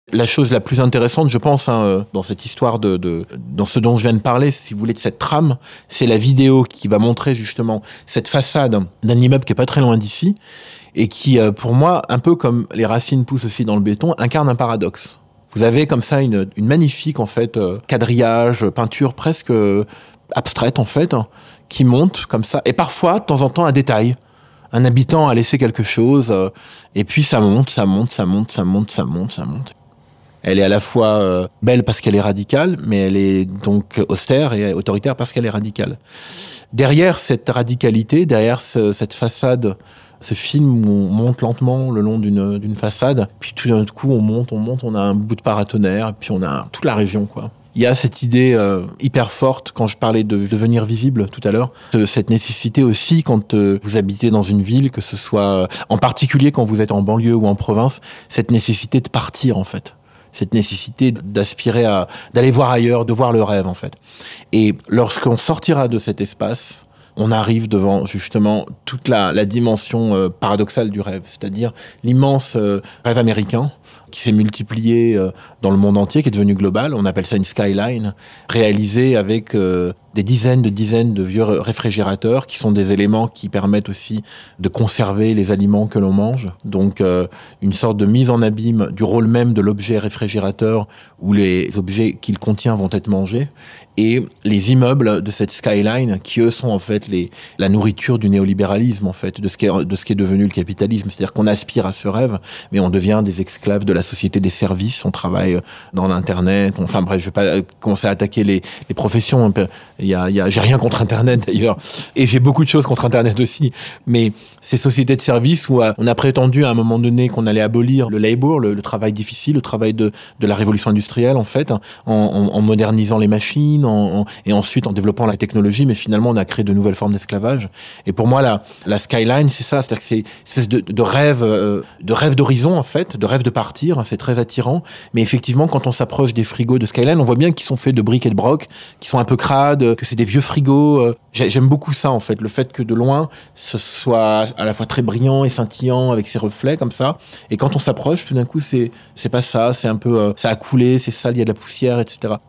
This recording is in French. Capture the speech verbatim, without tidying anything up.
La chose la plus intéressante, je pense, hein, dans cette histoire de, de, dans ce dont je viens de parler, si vous voulez, de cette trame, c'est la vidéo qui va montrer justement cette façade d'un immeuble qui est pas très loin d'ici et qui, pour moi, un peu comme les racines poussent aussi dans le béton, incarne un paradoxe. Vous avez comme ça une, une magnifique en fait quadrillage, peinture presque abstraite en fait, qui monte comme ça, et parfois, de temps en temps, un détail. Un habitant a laissé quelque chose, et puis ça monte, ça monte, ça monte, ça monte, ça monte, ça monte. Elle est à la fois euh, belle parce qu'elle est radicale, mais elle est donc austère et autoritaire parce qu'elle est radicale. Derrière cette radicalité, derrière ce, cette façade, ce film où on monte lentement le long d'une, d'une façade, puis tout d'un coup on monte, on monte, on a un bout de paratonnerre, puis on a toute la région, quoi. Il y a cette idée euh, hyper forte, quand je parlais de devenir visible tout à l'heure, de cette nécessité aussi quand euh, vous habitez dans une ville, que ce soit, euh, en particulier quand vous êtes en banlieue ou en province, cette nécessité de partir en fait. Cette nécessité d'aspirer à, d'aller voir ailleurs, de voir le rêve, en fait. Et lorsqu'on sortira de cet espace, on arrive devant, justement, toute la, la dimension euh, paradoxale du rêve, c'est-à-dire l'immense euh, rêve américain qui s'est multiplié euh, dans le monde entier, qui est devenu global. On appelle ça une skyline, réalisée avec euh, des dizaines de dizaines de vieux réfrigérateurs, qui sont des éléments qui permettent aussi de conserver les aliments que l'on mange. Donc, euh, une sorte de mise en abîme du rôle même de l'objet réfrigérateur, où les objets qu'il contient vont être mangés, et les immeubles de cette skyline, qui eux sont en fait les, la nourriture du néolibéralisme, en fait, de ce qui est, de ce qui est devenu le capitalisme. C'est-à-dire qu'on aspire à ce rêve, mais on devient des esclaves de la société des services, on travaille dans l'Internet, on, enfin bref, je vais pas commencer à attaquer les, les professions. Il y a, il y a, j'ai rien contre Internet d'ailleurs, et j'ai beaucoup de choses contre Internet aussi, mais ces sociétés de services où on a prétendu à un moment donné qu'on allait abolir le labour, le, le travail difficile, le travail de, de la révolution industrielle, en fait, en, en, en modernisant les machines, En, en, et ensuite en développant la technologie, mais finalement on a créé de nouvelles formes d'esclavage. Et pour moi, la, la skyline, c'est ça, c'est-à-dire que c'est une espèce de, de rêve, euh, de rêve d'horizon en fait, de rêve de partir. C'est très attirant. Mais effectivement, quand on s'approche des frigos de skyline, on voit bien qu'ils sont faits de briques et de broc, qui sont un peu crades, que c'est des vieux frigos. Euh, j'aime beaucoup ça en fait, le fait que de loin, ce soit à la fois très brillant et scintillant avec ses reflets comme ça. Et quand on s'approche, tout d'un coup, c'est c'est pas ça, c'est un peu, euh, ça a coulé, c'est sale, il y a de la poussière, et cetera.